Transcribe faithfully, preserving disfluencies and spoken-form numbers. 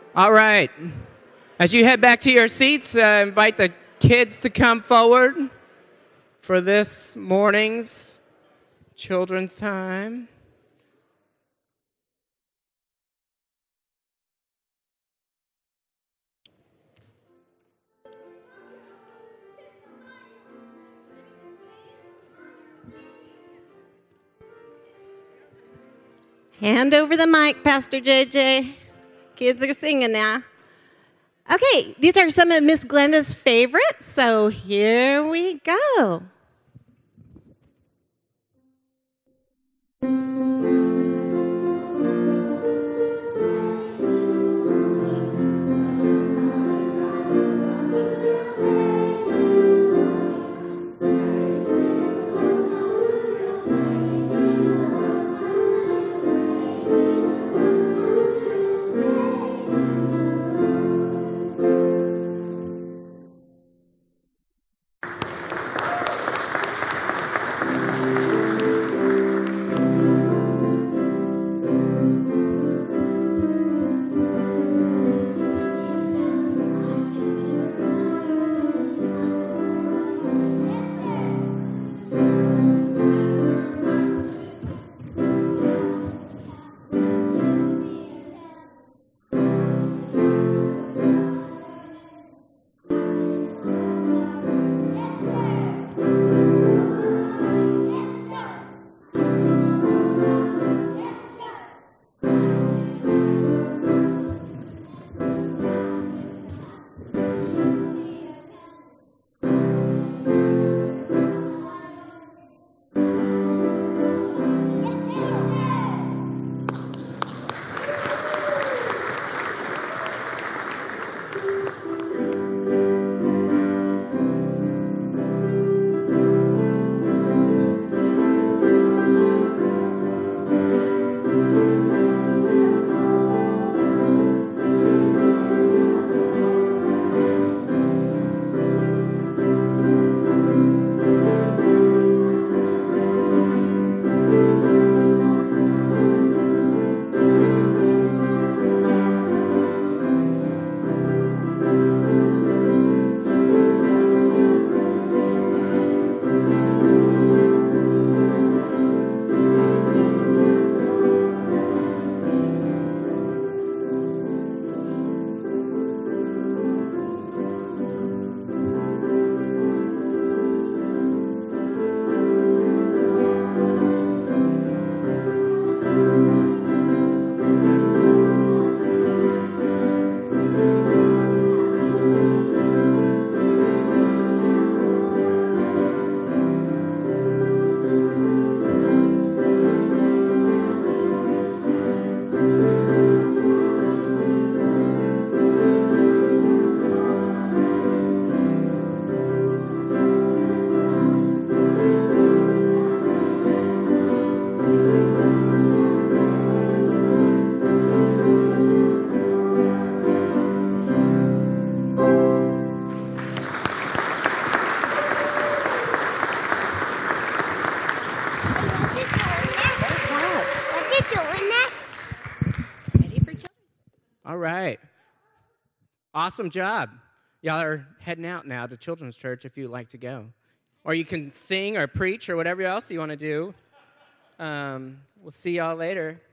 All right. As you head back to your seats, uh, invite the kids to come forward for this morning's children's time. Hand over the mic, Pastor J J. Kids are singing now. Okay, these are some of Miss Glenda's favorites, so here we go. All right. Awesome job. Y'all are heading out now to Children's Church if you'd like to go. Or you can sing or preach or whatever else you want to do. Um, we'll see y'all later.